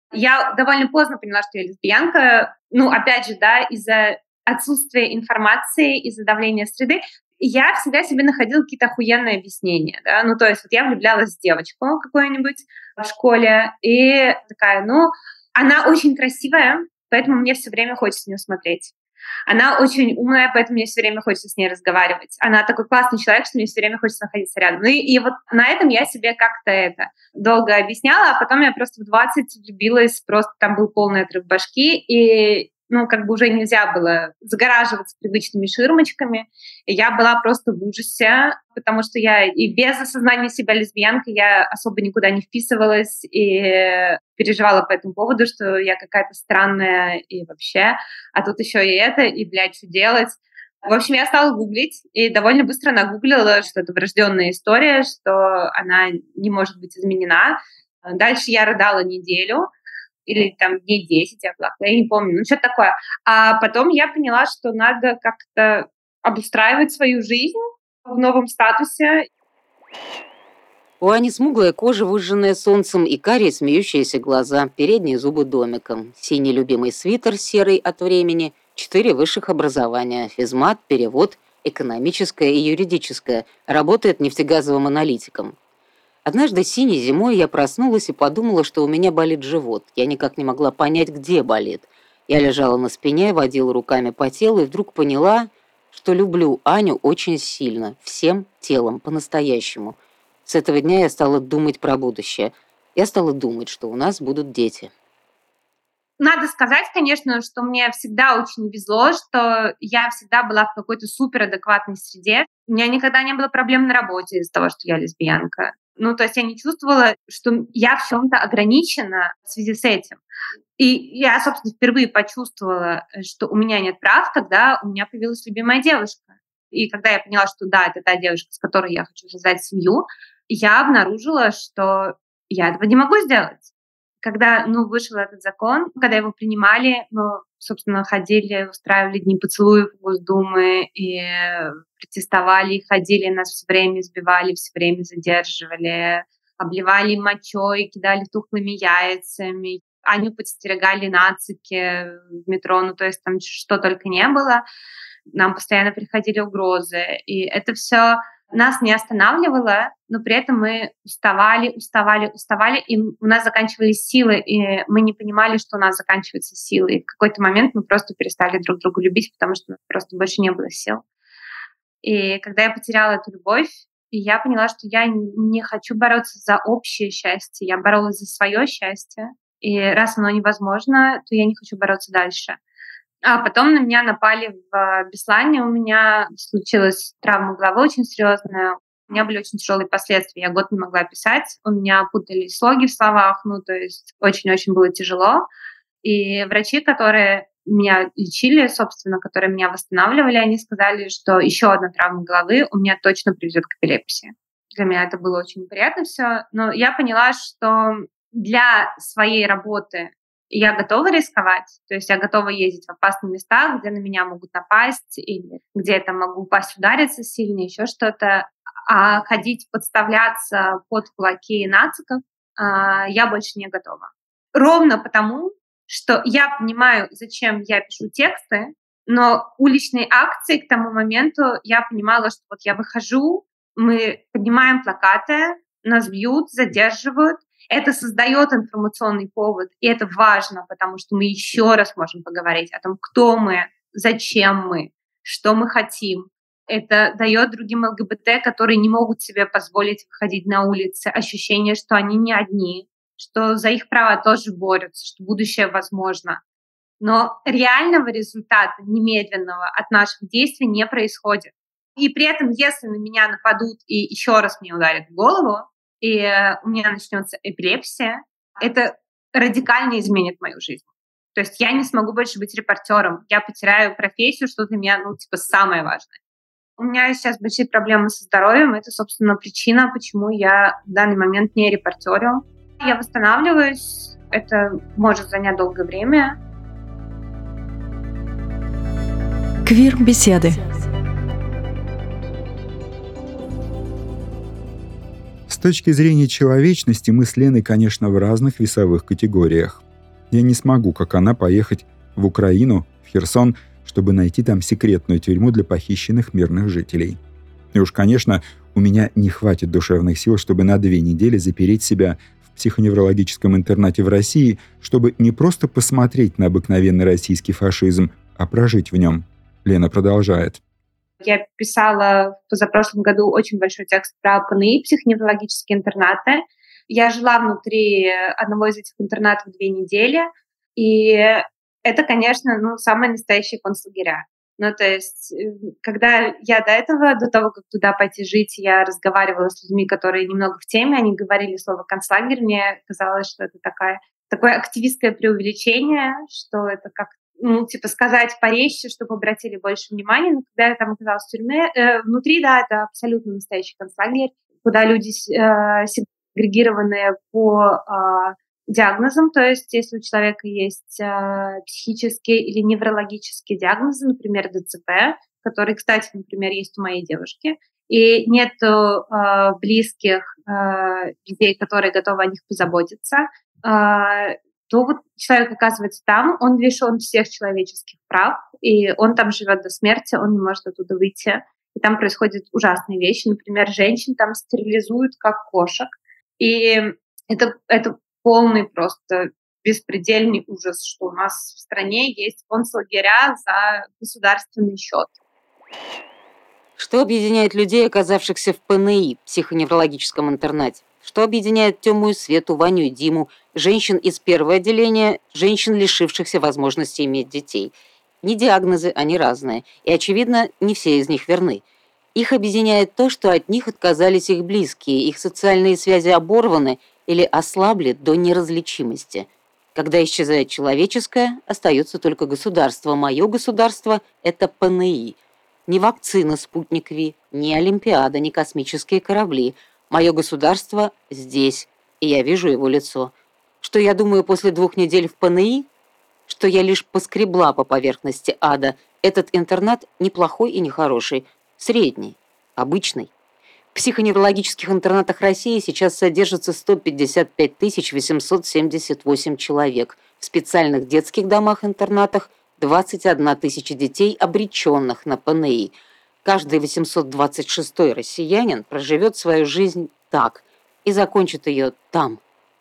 S3: Я довольно поздно поняла, что я лесбиянка. Ну, опять же, да, из-за отсутствия информации, из-за давления среды. Я всегда себе находила какие-то охуенные объяснения, да, ну, то есть вот я влюблялась в девочку какую-нибудь в школе, и такая, она очень красивая, поэтому мне все время хочется на нее смотреть. Она очень умная, поэтому мне все время хочется с ней разговаривать. Она такой классный человек, что мне все время хочется находиться рядом. Ну и вот на этом я себе как-то долго объясняла, а потом я просто в 20 влюбилась, просто там был полный отрыв башки, и уже нельзя было загораживаться привычными ширмочками. И я была просто в ужасе, потому что я и без осознания себя лесбиянкой я особо никуда не вписывалась и переживала по этому поводу, что я какая-то странная и вообще. А тут еще и это, и, что делать? В общем, я стала гуглить и довольно быстро нагуглила, что это врожденная история, что она не может быть изменена. Дальше я рыдала неделю, или дней 10 я плакала, я не помню, что-то такое. А потом я поняла, что надо как-то обустраивать свою жизнь в новом статусе.
S4: У Ани смуглая кожа, выжженная солнцем, и карие смеющиеся глаза, передние зубы домиком, синий любимый свитер серый от времени, 4 высших образования, физмат, перевод, экономическое и юридическое, работает нефтегазовым аналитиком. Однажды синей зимой я проснулась и подумала, что у меня болит живот. Я никак не могла понять, где болит. Я лежала на спине, водила руками по телу и вдруг поняла, что люблю Аню очень сильно, всем телом, по-настоящему. С этого дня я стала думать про будущее. Я стала думать, что у нас будут дети.
S3: Надо сказать, конечно, что мне всегда очень везло, что я всегда была в какой-то суперадекватной среде. У меня никогда не было проблем на работе из-за того, что я лесбиянка. То есть я не чувствовала, что я в чем-то ограничена в связи с этим. И я, собственно, впервые почувствовала, что у меня нет прав, когда у меня появилась любимая девушка. И когда я поняла, что да, это та девушка, с которой я хочу создать семью, я обнаружила, что я этого не могу сделать. Когда, вышел этот закон, когда его принимали, мы, собственно, ходили, устраивали дни поцелуев в Госдумы и протестовали, ходили, нас все время избивали, все время задерживали, обливали мочой, кидали тухлыми яйцами. Аню подстерегали нацики в метро, то есть там что только не было. Нам постоянно приходили угрозы. И это все нас не останавливало, но при этом мы уставали, и у нас заканчивались силы, и мы не понимали, что у нас заканчиваются силы. И в какой-то момент мы просто перестали друг друга любить, потому что у нас просто больше не было сил. И когда я потеряла эту любовь, я поняла, что я не хочу бороться за общее счастье, я боролась за свое счастье. И раз оно невозможно, то я не хочу бороться дальше. А потом на меня напали в Беслане, у меня случилась травма головы очень серьезная, у меня были очень тяжелые последствия, я год не могла писать, у меня путались слоги в словах, то есть очень-очень было тяжело. И врачи, которые меня лечили, собственно, которые меня восстанавливали, они сказали, что еще одна травма головы у меня точно приведет к эпилепсии. Для меня это было очень неприятно все, но я поняла, что для своей работы я готова рисковать, то есть я готова ездить в опасные места, где на меня могут напасть, или где я могу упасть, удариться сильно, еще что-то. А ходить, подставляться под кулаки нациков я больше не готова. Ровно потому, что я понимаю, зачем я пишу тексты, но уличные акции к тому моменту я понимала, что я выхожу, мы поднимаем плакаты, нас бьют, задерживают. Это создает информационный повод, и это важно, потому что мы еще раз можем поговорить о том, кто мы, зачем мы, что мы хотим. Это дает другим ЛГБТ, которые не могут себе позволить выходить на улицы, ощущение, что они не одни, что за их права тоже борются, что будущее возможно. Но реального результата немедленного от наших действий не происходит. И при этом, если на меня нападут и еще раз мне ударят в голову, и у меня начнется эпилепсия, это радикально изменит мою жизнь. То есть я не смогу больше быть репортером, я потеряю профессию, что для меня, самое важное. У меня сейчас большие проблемы со здоровьем, это, собственно, причина, почему я в данный момент не репортерю. Я восстанавливаюсь, это может занять долгое время.
S1: Квир-беседы.
S2: С точки зрения человечности мы с Леной, конечно, в разных весовых категориях. Я не смогу, как она, поехать в Украину, в Херсон, чтобы найти там секретную тюрьму для похищенных мирных жителей. И уж, конечно, у меня не хватит душевных сил, чтобы на 2 недели запереть себя в психоневрологическом интернате в России, чтобы не просто посмотреть на обыкновенный российский фашизм, а прожить в нем. Лена продолжает.
S3: Я писала в позапрошлом году очень большой текст про ПНИ, психоневрологические интернаты. Я жила внутри одного из этих интернатов 2 недели, и Это, конечно, самые настоящие концлагеря. То есть, когда я до того, как туда пойти жить, я разговаривала с людьми, которые немного в теме, они говорили слово «концлагерь», мне казалось, что это такое активистское преувеличение, что это как сказать порезче, чтобы обратили больше внимания. Но когда я там оказалась в тюрьме, внутри, да, это абсолютно настоящий концлагерь, куда люди сегрегированные по диагнозам, то есть если у человека есть психические или неврологические диагнозы, например, ДЦП, который, кстати, например, есть у моей девушки, и нет близких людей, которые готовы о них позаботиться, то вот человек оказывается там, он лишен всех человеческих прав, и он там живет до смерти, он не может оттуда выйти. И там происходят ужасные вещи. Например, женщин там стерилизуют как кошек. И это полный просто беспредельный ужас, что у нас в стране есть концлагеря за государственный счет.
S4: Что объединяет людей, оказавшихся в ПНИ, психоневрологическом интернате? Что объединяет Тему и Свету, Ваню и Диму, женщин из первого отделения, женщин, лишившихся возможности иметь детей? Не диагнозы, они разные, и, очевидно, не все из них верны. Их объединяет то, что от них отказались их близкие, их социальные связи оборваны или ослабли до неразличимости. Когда исчезает человеческое, остается только государство. Мое государство – это ПНИ. Ни вакцина «Спутник Ви», ни Олимпиада, ни космические корабли. Мое государство здесь, и я вижу его лицо. Что я думаю после 2 недель в ПНИ? Что я лишь поскребла по поверхности ада. Этот интернат неплохой и не хороший, средний, обычный. В психоневрологических интернатах России сейчас содержится 155 878 человек. В специальных детских домах-интернатах 21 тысяча детей, обреченных на ПНИ. Каждый 826-й россиянин проживет свою жизнь так и закончит ее там.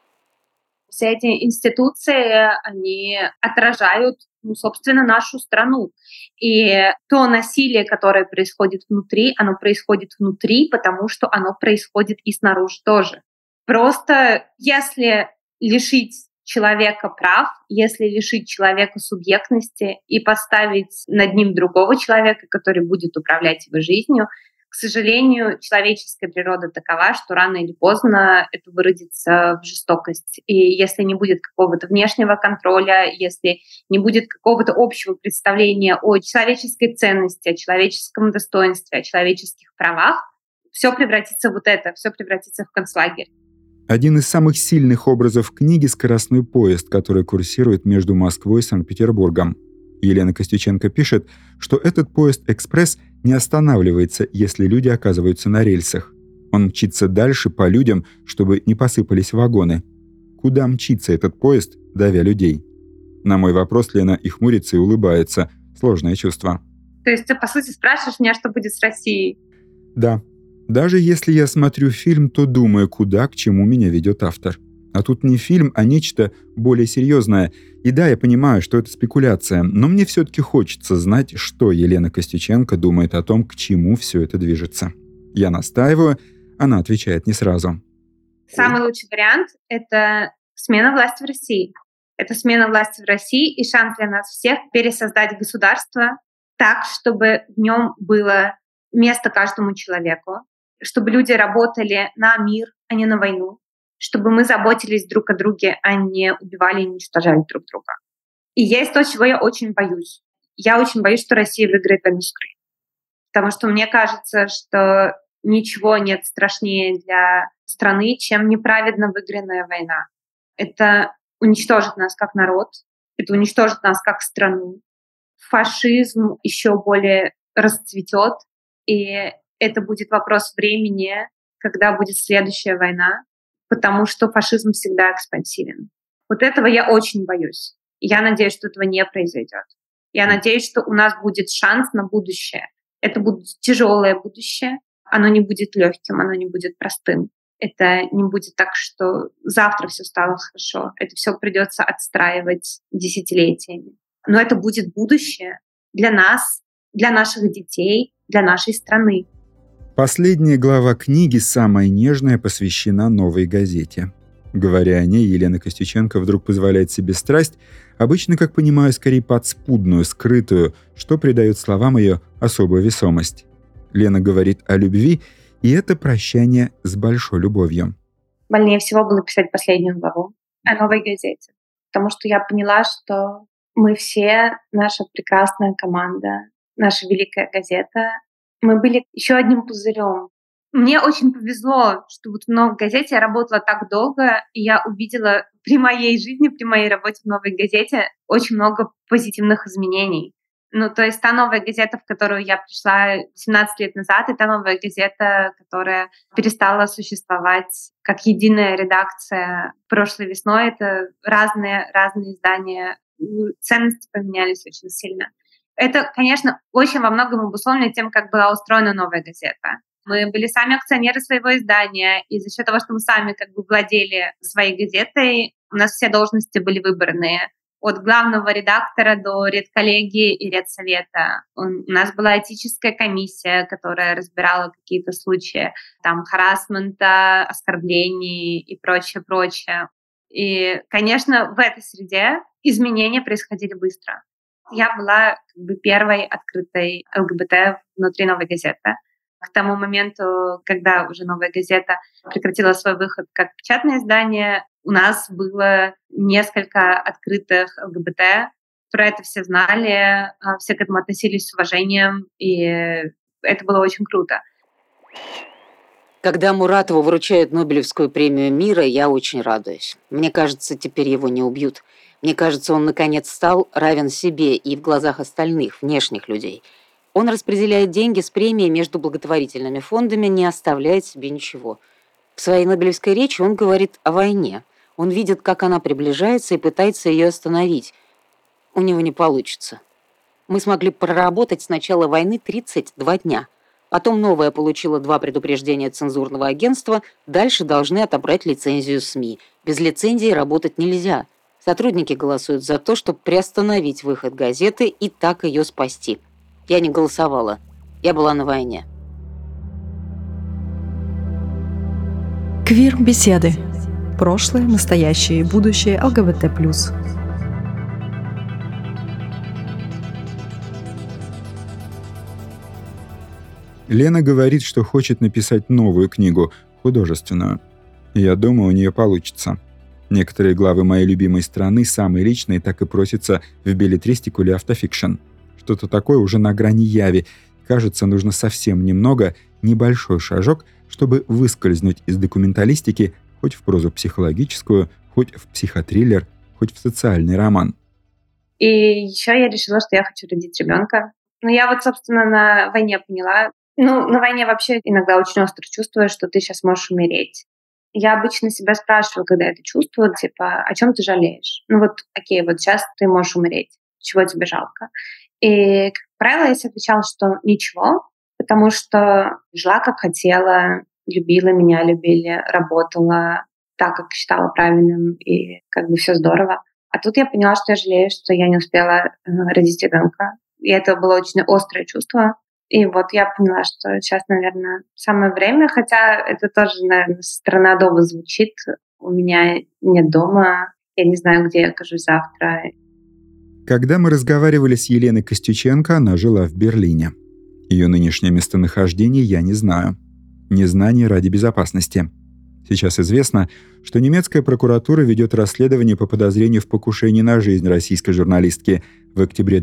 S3: Все эти институции, они отражают, собственно, нашу страну. И то насилие, которое происходит внутри, оно происходит внутри, потому что оно происходит и снаружи тоже. Просто если лишить человека прав, если лишить человека субъектности и поставить над ним другого человека, который будет управлять его жизнью, к сожалению, человеческая природа такова, что рано или поздно это выродится в жестокость. И если не будет какого-то внешнего контроля, если не будет какого-то общего представления о человеческой ценности, о человеческом достоинстве, о человеческих правах, все превратится в концлагерь.
S2: Один из самых сильных образов книги — скоростной поезд, который курсирует между Москвой и Санкт-Петербургом. Елена Костюченко пишет, что этот поезд-экспресс не останавливается, если люди оказываются на рельсах. Он мчится дальше по людям, чтобы не посыпались вагоны. Куда мчится этот поезд, давя людей? На мой вопрос Лена и хмурится, и улыбается. Сложное чувство.
S3: То есть ты, по сути, спрашиваешь меня, что будет с Россией?
S2: Да. Даже если я смотрю фильм, то думаю, куда, к чему меня ведет автор. А тут не фильм, а нечто более серьезное. И да, я понимаю, что это спекуляция, но мне все-таки хочется знать, что Елена Костюченко думает о том, к чему все это движется. Я настаиваю, она отвечает не сразу.
S3: Самый лучший вариант — это смена власти в России. Это смена власти в России и шанс для нас всех пересоздать государство так, чтобы в нем было место каждому человеку, чтобы люди работали на мир, а не на войну, чтобы мы заботились друг о друге, а не убивали и уничтожали друг друга. И есть то, чего я очень боюсь. Я очень боюсь, что Россия выиграет войну с Украиной. Потому что мне кажется, что ничего нет страшнее для страны, чем неправедно выигранная война. Это уничтожит нас как народ, это уничтожит нас как страну. Фашизм еще более расцветет, и это будет вопрос времени, когда будет следующая война, потому что фашизм всегда экспансивен. Вот этого я очень боюсь. Я надеюсь, что этого не произойдет. Я надеюсь, что у нас будет шанс на будущее. Это будет тяжелое будущее. Оно не будет легким, оно не будет простым. Это не будет так, что завтра все стало хорошо. Это все придется отстраивать десятилетиями. Но это будет будущее для нас, для наших детей, для нашей страны.
S2: Последняя глава книги, самая нежная, посвящена «Новой газете». Говоря о ней, Елена Костюченко вдруг позволяет себе страсть, обычно, как понимаю, скорее подспудную, скрытую, что придает словам ее особую весомость. Лена говорит о любви, и это прощание с большой любовью.
S3: Больнее всего было писать последнюю главу о «Новой газете», потому что я поняла, что мы все, наша прекрасная команда, наша великая газета, мы были еще одним пузырем. Мне очень повезло, что вот в «Новой газете» я работала так долго, и я увидела при моей жизни, при моей работе в «Новой газете» очень много позитивных изменений. То есть та «Новая газета», в которую я пришла 17 лет назад, и та «Новая газета», которая перестала существовать как единая редакция прошлой весной, это разные издания, ценности поменялись очень сильно. Это, конечно, очень во многом обусловлено тем, как была устроена «Новая газета». Мы были сами акционеры своего издания, и за счет того, что мы сами владели своей газетой, у нас все должности были выбранные. От главного редактора до редколлегии и редсовета. У нас была этическая комиссия, которая разбирала какие-то случаи харассмента, оскорблений и прочее. И, конечно, в этой среде изменения происходили быстро. Я была первой открытой ЛГБТ внутри «Новой газеты». К тому моменту, когда уже «Новая газета» прекратила свой выход как печатное издание, у нас было несколько открытых ЛГБТ. Про это все знали, все к этому относились с уважением, и это было очень круто.
S4: Когда Муратову вручают Нобелевскую премию мира, я очень радуюсь. Мне кажется, теперь его не убьют. Мне кажется, он наконец стал равен себе и в глазах остальных, внешних людей. Он распределяет деньги с премией между благотворительными фондами, не оставляет себе ничего. В своей Нобелевской речи он говорит о войне. Он видит, как она приближается, и пытается ее остановить. У него не получится. Мы смогли проработать с начала войны 32 дня. Потом «Новая» получила 2 предупреждения цензурного агентства. Дальше должны отобрать лицензию СМИ. Без лицензии работать нельзя. Сотрудники голосуют за то, чтобы приостановить выход газеты и так ее спасти. Я не голосовала. Я была на войне.
S1: Квир-беседы. Прошлое, настоящее и будущее ЛГБТ+.
S2: Лена говорит, что хочет написать новую книгу, художественную. Я думаю, у нее получится. Некоторые главы моей любимой страны, самые личные, так и просятся в беллетристику или автофикшн. Что-то такое уже на грани яви. Кажется, нужно совсем немного, небольшой шажок, чтобы выскользнуть из документалистики хоть в прозу психологическую, хоть в психотриллер, хоть в социальный роман.
S3: И еще я решила, что я хочу родить ребенка. Я собственно, на войне поняла. На войне вообще иногда очень остро чувствуешь, что ты сейчас можешь умереть. Я обычно себя спрашиваю, когда это чувствую, о чем ты жалеешь? Окей, сейчас ты можешь умереть. Чего тебе жалко? И, как правило, я себе отвечала, что ничего, потому что жила, как хотела, любила меня, любили, работала так, как считала правильным, и все здорово. А тут я поняла, что я жалею, что я не успела родить ребенка. И это было очень острое чувство. И я поняла, что сейчас, наверное, самое время, хотя это тоже, наверное, со стороны Адова звучит. У меня нет дома, я не знаю, где я окажусь завтра.
S2: Когда мы разговаривали с Еленой Костюченко, она жила в Берлине. Ее нынешнее местонахождение я не знаю. Незнание ради безопасности. Сейчас известно, что немецкая прокуратура ведет расследование по подозрению в покушении на жизнь российской журналистки. В октябре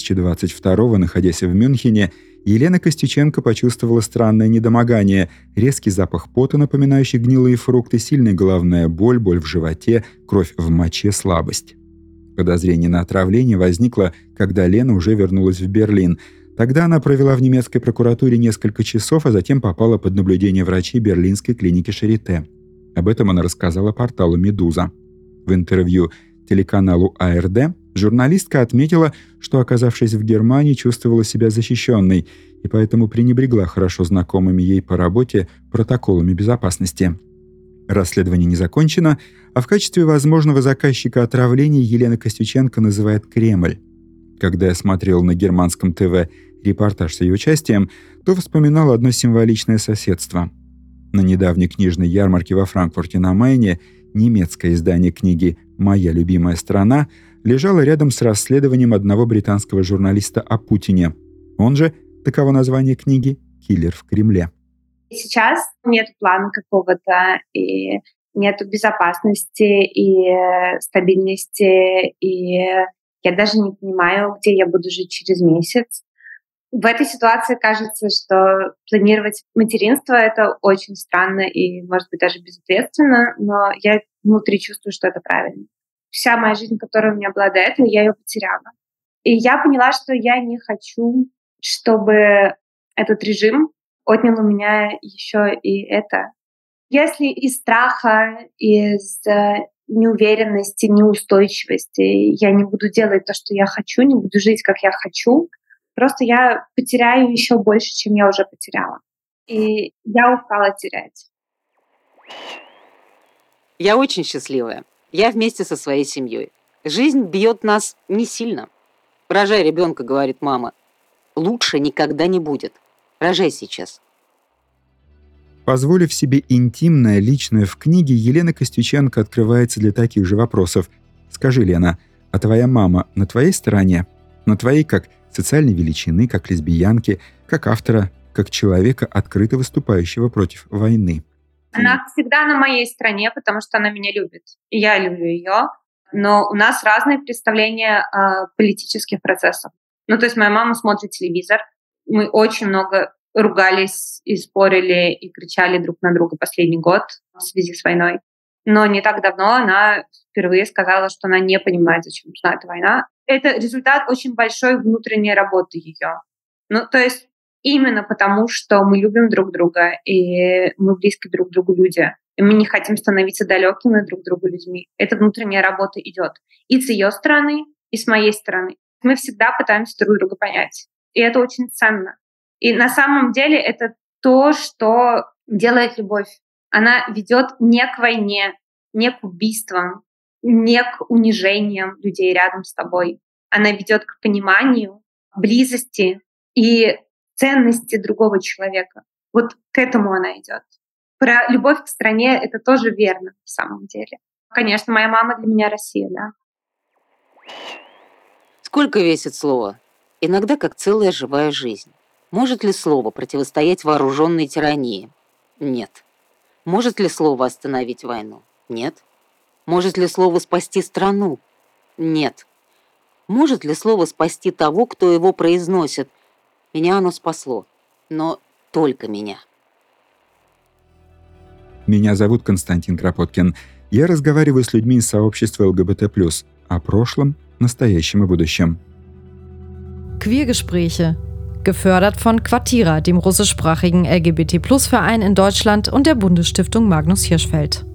S2: 2022, находясь в Мюнхене, Елена Костюченко почувствовала странное недомогание, резкий запах пота, напоминающий гнилые фрукты, сильная головная боль, боль в животе, кровь в моче, слабость. Подозрение на отравление возникло, когда Лена уже вернулась в Берлин. Тогда она провела в немецкой прокуратуре несколько часов, а затем попала под наблюдение врачей берлинской клиники Шарите. Об этом она рассказала порталу «Медуза». В интервью телеканалу АРД журналистка отметила, что, оказавшись в Германии, чувствовала себя защищенной и поэтому пренебрегла хорошо знакомыми ей по работе протоколами безопасности. Расследование не закончено, а в качестве возможного заказчика отравления Елена Костюченко называет Кремль. Когда я смотрел на германском ТВ репортаж с ее участием, то вспоминал одно символичное соседство. На недавней книжной ярмарке во Франкфурте на Майне Немецкое издание книги «Моя любимая страна» лежало рядом с расследованием одного британского журналиста о Путине. Он же, таково название книги, «Киллер в Кремле».
S3: Сейчас нет плана какого-то, и нет безопасности, и стабильности, и я даже не понимаю, где я буду жить через месяц. В этой ситуации кажется, что планировать материнство — это очень странно и, может быть, даже безответственно, но я внутри чувствую, что это правильно. Вся моя жизнь, которая у меня была до этого, я ее потеряла. И я поняла, что я не хочу, чтобы этот режим отнял у меня еще и это. Если из страха, из неуверенности, неустойчивости я не буду делать то, что я хочу, не буду жить, как я хочу, просто я потеряю еще больше, чем я уже потеряла. И я устала терять.
S4: Я очень счастливая. Я вместе со своей семьей. Жизнь бьет нас не сильно. Рожай ребенка, говорит мама. Лучше никогда не будет. Рожай сейчас.
S2: Позволив себе интимное, личное в книге, Елена Костюченко открывается для таких же вопросов. Скажи, Лена, а твоя мама на твоей стороне? На твоей как социальной величины, как лесбиянки, как автора, как человека, открыто выступающего против войны?
S3: Она всегда на моей стороне, потому что она меня любит. И я люблю ее. Но у нас разные представления о политических процессах. То есть моя мама смотрит телевизор. Мы очень много ругались и спорили, и кричали друг на друга последний год в связи с войной. Но не так давно она впервые сказала, что она не понимает, зачем нужна эта война. Это результат очень большой внутренней работы ее. То есть именно потому, что мы любим друг друга, и мы близки друг к другу люди, и мы не хотим становиться далекими друг к другу людьми. Эта внутренняя работа идет и с ее стороны, и с моей стороны. Мы всегда пытаемся друг друга понять. И это очень ценно. И на самом деле это то, что делает любовь. Она ведет не к войне, не к убийствам, не к унижениям людей рядом с тобой. Она ведет к пониманию, близости и ценности другого человека. Вот к этому она идет. Про любовь к стране это тоже верно на самом деле. Конечно, моя мама для меня Россия, да.
S4: Сколько весит слово? Иногда как целая живая жизнь. Может ли слово противостоять вооруженной тирании? Нет. Может ли слово остановить войну? Нет. Может ли слово спасти страну? Нет. Может ли слово спасти того, кто его произносит? Меня оно спасло, но только меня.
S2: Меня зовут Константин Кропоткин. Я разговариваю с людьми из сообщества ЛГБТ+, о прошлом, настоящем и будущем.
S1: Queergespräche. Gefördert von Quartira, dem russischsprachigen LGBT+-Verein in Deutschland und der Bundesstiftung Magnus Hirschfeld.